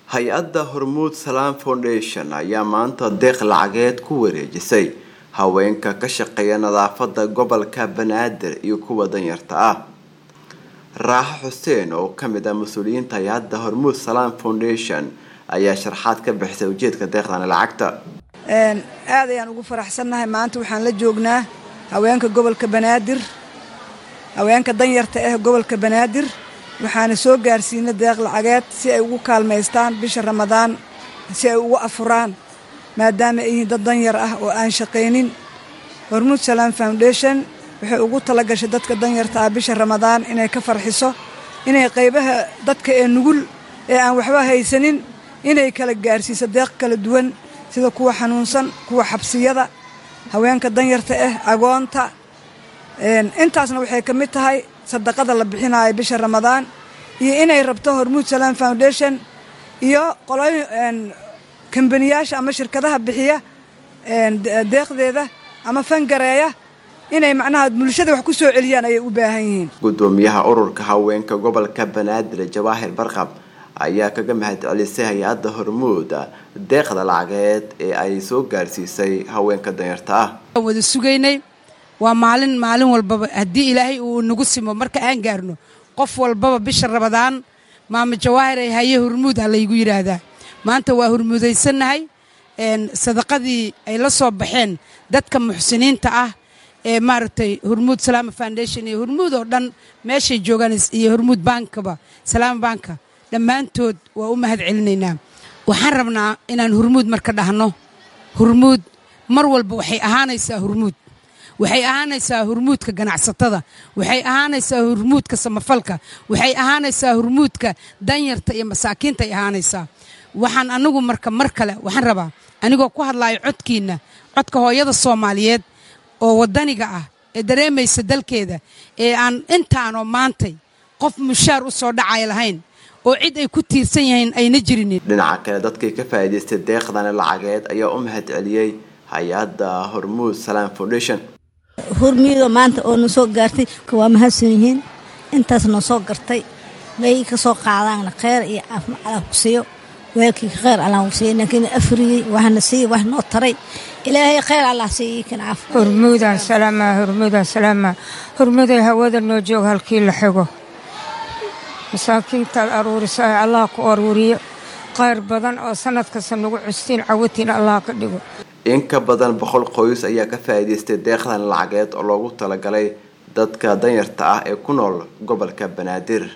hay-adda Hormuud Salaam Foundation ayaa maanta deeq lacageed ku wareejisay haweenka ka shaqeeya nadaafadda gobolka Banaadir iyo kuwa danyarta ah. Raaxo Xuseen oo kamid ah mas'uuliyiinta hay-adda Hormuud Salaam Foundation ayaa sharaxaad ka bixisay ujeedka deeqdan lacagta. aad ayaan ugu faraxsanahay maanta waxaan la joognaa haweenka gobolka Banaadir haweenka danyarta ah gobolka Banaadir waxaana soo gaarsiinay deeq lacageed si ay ugu kaalmeystaan bisha Ramadaan si ay ugu afuraan maadaama ay dad danyar ah oo aan shaqeynin. Hormuud Salaam Foundation waxay ugu talagashay dadka danyarta ah bisha Ramadaan inay ka farxiso inay qaybaha dadka ee nugul ee aan waxba haysanin inay kala gaarsiiso deeq kala duwan sida kuwa xanuunsan kuwa xabsiyada haweenka danyarta ah agoonta intaasna waxay ka mid tahay sadaqada la bixinayo bisha Ramadaan iyo inay rabto Hormuud Salaam Foundation iyo qolooyin kambaniyasha ama shirkadaha bixiya deeqdeeda ama fangareeya inay macnaha bulshada wax ku soo celiyaan ay u baahan yihiin. Gudoomiyaha ururka haweenka gobolka Banaadir Jawaahir Barqab ayaa kaga mahadcelisay hay-adda Hormuud deeqda lacageed ee ay soo gaarsiisay haweenka danyarta ah. wada sugaynay waa maalin walba hadii Ilaahay uu nagu simo marka aan gaarno qof walba bisha Ramadaan maama Jawaahir ay haye Hormuud la igu yiraahdaa maanta waa hormuudaysanahay sadaqadii ay la soo baxeen dadka muxsiniinta ah ee maartay Hormuud Salaam Foundation iyo Hormuud oo dhan meeshay joogaan iyo Hormuud Bankaba Salaam Banka dhammaantood waa u mahadcelinaynaa. waxaan rabnaa inaan Hormuud marka dhahno Hormuud mar walba waxay ahaanaysaa Hormuud waxay ahaanaysaa Hormuudka ganacsatada waxay ahaanaysaa Hormuudka samafalka waxay ahaanaysaa Hormuudka danyarta iyo masaakiinta ay ahaanaysaa. waxaan anagu marka mar kale waxaan rabaa anigoo ku hadlayo codkiina codka hooyada Soomaaliyeed oo wadaniga ah ee dareemaysa dalkeeda ee aan intaano maantay qof mushaar u soo dhacay lahayn oo cid ay ku tiirsan yihiin ayna jirin. dhinaca kale dadkii ka faa'iideystay deeqdan lacageed ayaa u mahadceliyay hay-adda Hormuud Salaam Foundation. Hormuud maanta oo soo gaartay kuwa mahadsan yihiin intaas noo soo gartay way ka soo qaadaan khayr iyo caafimaad ku siiyo weelkii khayr Allah u siiyo laakiin afriyi waxna siiyo wax noo taray Ilaahay khayr Allah siiyo kan caaf. Hormuud salaama Hormuud hawada noo joog halkii la xigo masaakiinta aruurisa Allah ku aruuriyo khayr badan oo sanadka nagu custiin cawatina Allah ka dhigo. in ka badan 100 qoys ayaa ka faa'iideystay deeqdan lacageed oo loogu talagalay dadka danyarta ah ee ku nool gobolka Banaadir.